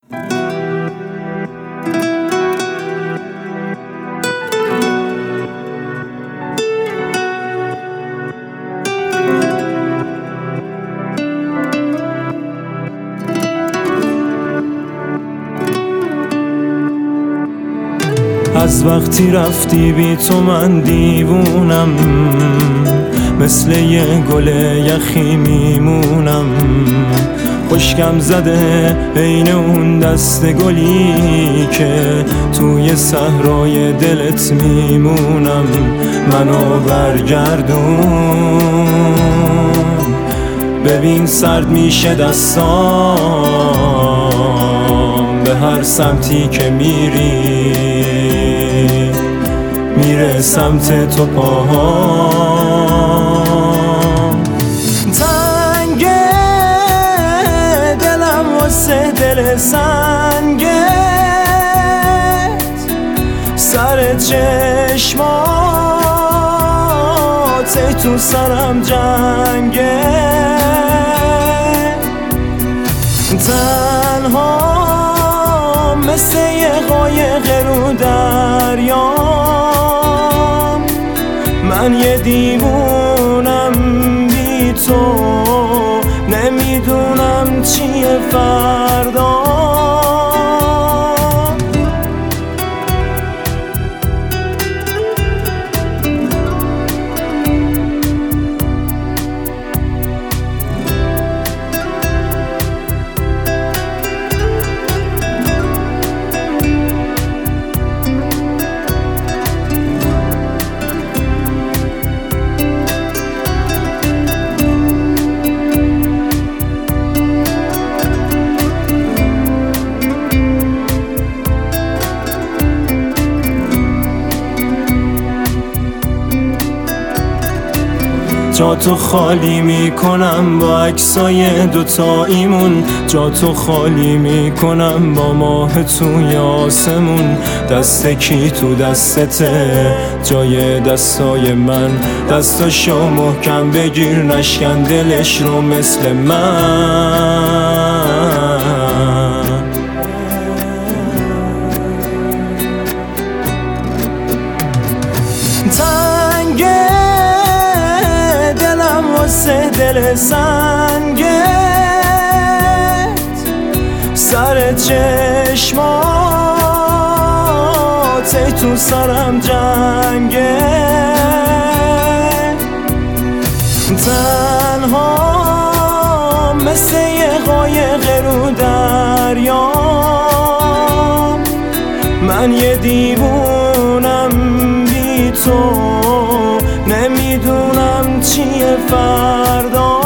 از وقتی رفتی بی تو من دیوونم، مثل یه گل یخی میمونم. خشکم زده عین اون دست گلی که توی صحرای دلت میمونم. منو برگردون، ببین سرد میشه دستام، به هر سمتی که میری میره سمت تو پاهام. تنگ دلم واسه دل سنگت، سر چشمات ای تو سرم جنگه. تنها مثل یه قایق رو دریام، من یه دیوونم بی تو، نمیدونم چیه فردا. جاتو خالی میکنم با عکسای دوتاییمون، جاتو خالی میکنم با ماه توی آسمون. دست کی تو دستته جای دستای من، دستاشو محکم بگیر نشکن دلش رو مثل من. واسه دل سنگت، سر چشمات ای تو سرم جنگه. تنها مثل یه قایق رو دریام، من یه دیوونم بی تو، نمیدونم چیه فردا.